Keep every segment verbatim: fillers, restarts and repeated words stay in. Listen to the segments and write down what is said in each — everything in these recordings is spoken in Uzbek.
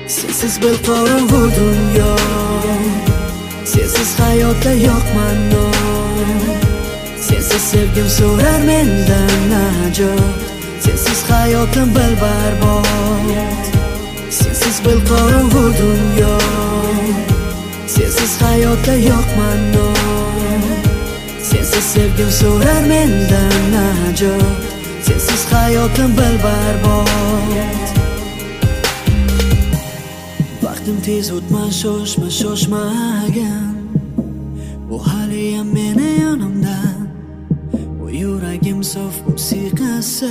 Sensiz bilqorong'u dunyo, sensiz hayotda yo'qman non. Sensiz sevgim so'rar mendan najot, sensiz hayotim bil barbod. Sensiz bilqorong'u dunyo, sensiz hayotda yo'qman non. Sensiz sevgim so'rar mendan najot, sensiz hayotim bil barbod. Vaqtim tez o'tmas, shoshma shoshmagan, bu haliyam meni yonimdan. Bu yuragim sof musiqasi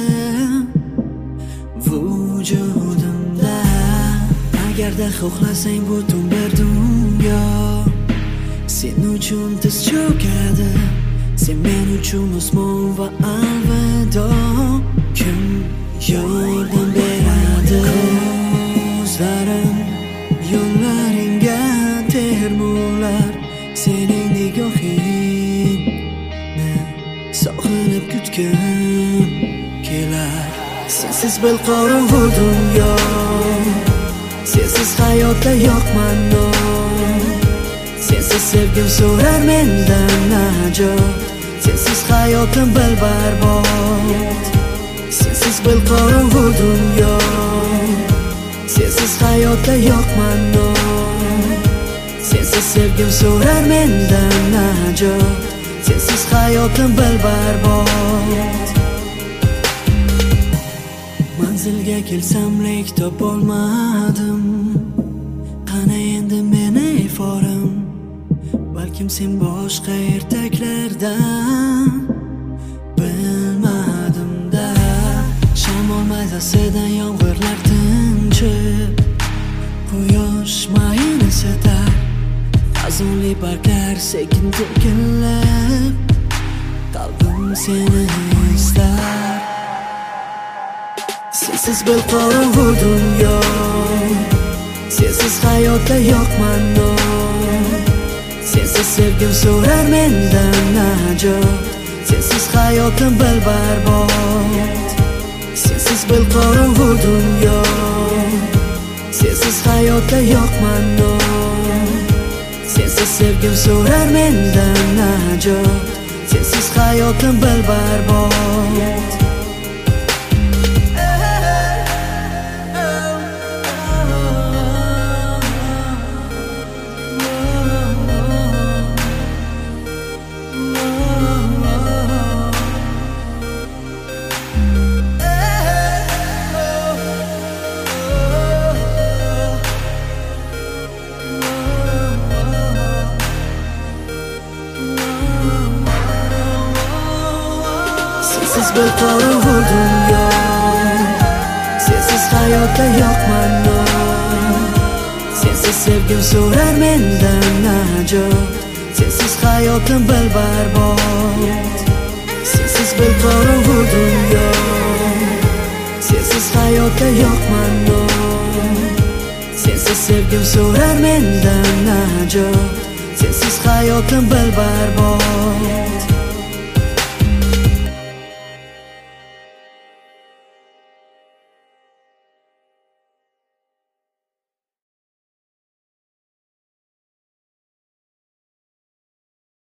vujudimda. Agarda xohlasang butun bir dunyo sen uchun tiz cho'kadi. Sen men uchun osmon va alvido. Kim yordam beradi? Ko'zlarim yo'llaringga termular, sening nigohingni sog'inib kutgim kelar. Sensiz bilqorong'u dunyo, sensiz hayotda yo'qman non. Sensiz sevgim so'rar mendan najot, sensiz hayotim bil barbod. Sensiz bilqorong'u dunyo, sensiz hayotda yo'qman non. Sensiz sevgim so'rar mendan najot, sensiz hayotim bil barbod. Manzilga kelsam lek topolmadim, qani endi meni iforim? Balkim sen boshqa ertaklardan bilmadim-da. Shamol mazasidan yomg'irlar tinchib, quyosh mayin isitar, azonli barglar sekin to'kilib, qalbim seni istar. Sensiz bilqorong'u dunyo, sensiz hayotda yo'qman non. Sensiz sevgim so'rar mendan najot, sensiz hayotim bil barbod. Sensiz bilqorong'u dunyo, sensiz hayotda yo'qman non. Sensiz sevgim so'rar mendan najot, sensiz hayotim bil barbod. Sensiz bilqorong'u dunyo, sensiz hayotda yo'qman non. Sensiz sevgim so'rar mendan najot, sensiz hayotim bil barbod. Sensiz bilqorong'u dunyo, sensiz hayotda yo'qman non. Sensiz sevgim so'rar mendan najot, sensiz hayotim bil barbod.